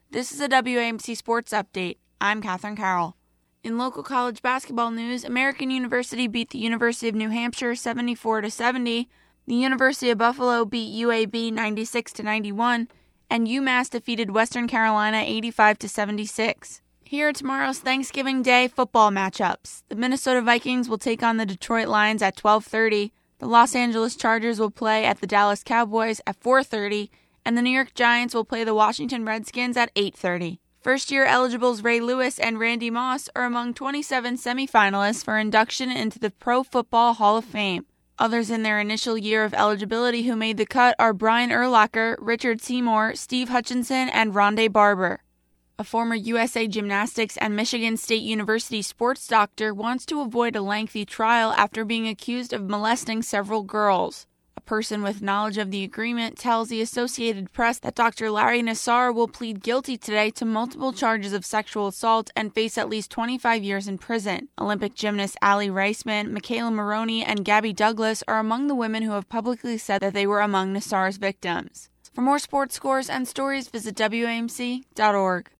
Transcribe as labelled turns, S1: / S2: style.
S1: This is a WAMC Sports Update. I'm Katherine Carroll. In local college basketball news, American University beat the University of New Hampshire 74-70, the University of Buffalo beat UAB 96-91, and UMass defeated Western Carolina 85-76. Here are tomorrow's Thanksgiving Day football matchups. The Minnesota Vikings will take on the Detroit Lions at 12:30. The Los Angeles Chargers will play at the Dallas Cowboys at 4:30, and the New York Giants will play the Washington Redskins at 8:30. First-year eligibles Ray Lewis and Randy Moss are among 27 semifinalists for induction into the Pro Football Hall of Fame. Others in their initial year of eligibility who made the cut are Brian Urlacher, Richard Seymour, Steve Hutchinson, and Rondé Barber. A former USA Gymnastics and Michigan State University sports doctor wants to avoid a lengthy trial after being accused of molesting several girls. A person with knowledge of the agreement tells the Associated Press that Dr. Larry Nassar will plead guilty today to multiple charges of sexual assault and face at least 25 years in prison. Olympic gymnasts Allie Reisman, Michaela Maroney, and Gabby Douglas are among the women who have publicly said that they were among Nassar's victims. For more sports scores and stories, visit WAMC.org.